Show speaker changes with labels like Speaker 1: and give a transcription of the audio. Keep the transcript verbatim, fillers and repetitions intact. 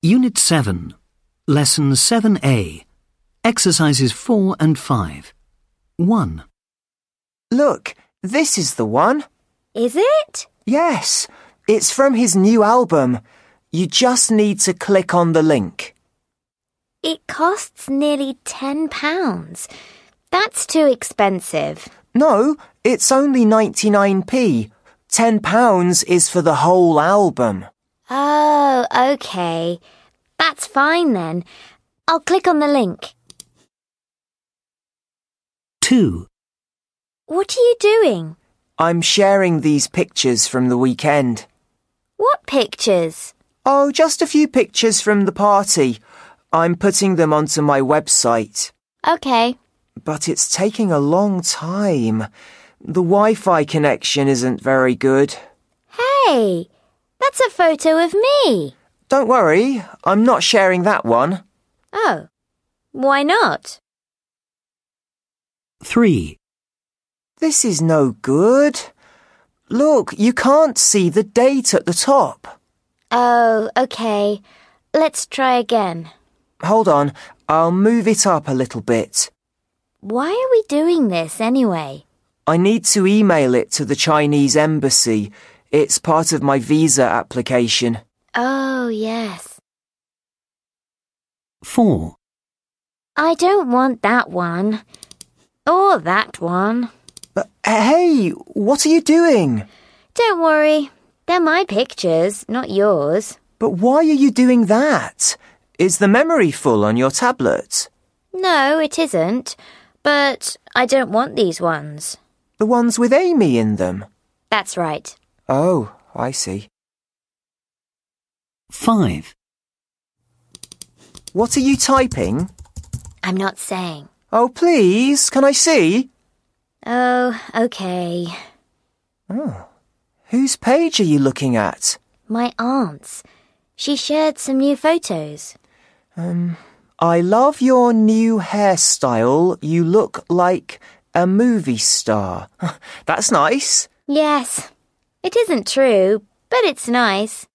Speaker 1: Unit seven, Lesson seven A, Exercises four and five. one.
Speaker 2: Look, this is the one.
Speaker 3: Is it?
Speaker 2: Yes, it's from his new album. You just need to click on the link.
Speaker 3: It costs nearly ten pounds. That's too expensive.
Speaker 2: No, it's only ninety-nine p. ten pounds is for the whole album.
Speaker 3: Oh, okay. That's fine then. I'll click on the link.
Speaker 1: two.
Speaker 3: What are you doing?
Speaker 2: I'm sharing these pictures from the weekend.
Speaker 3: What pictures?
Speaker 2: Oh, just a few pictures from the party. I'm putting them onto my website.
Speaker 3: Okay.
Speaker 2: But it's taking a long time. The Wi-Fi connection isn't very good.
Speaker 3: Hey, that's a photo of me.
Speaker 2: Don't worry, I'm not sharing that one.
Speaker 3: Oh, why not?
Speaker 1: three.
Speaker 2: This is no good. Look, you can't see the date at the top.
Speaker 3: Oh, okay. Let's try again.
Speaker 2: Hold on, I'll move it up a little bit.
Speaker 3: Why are we doing this anyway?
Speaker 2: I need to email it to the Chinese embassy. It's part of my visa application.
Speaker 3: Oh, yes.
Speaker 1: four.
Speaker 3: I don't want that one. Or that one.
Speaker 2: But, hey, what are you doing?
Speaker 3: Don't worry. They're my pictures, not yours.
Speaker 2: But why are you doing that? Is the memory full on your tablet?
Speaker 3: No, it isn't. But I don't want these ones.
Speaker 2: The ones with Amy in them?
Speaker 3: That's right.
Speaker 2: Oh, I see.
Speaker 1: five.
Speaker 2: What are you typing?
Speaker 3: I'm not saying.
Speaker 2: Oh, please, can I see?
Speaker 3: Oh, okay.
Speaker 2: Oh, whose page are you looking at?
Speaker 3: My aunt's. She shared some new photos.
Speaker 2: Um, I love your new hairstyle. You look like a movie star. That's nice.
Speaker 3: Yes. It isn't true, but it's nice.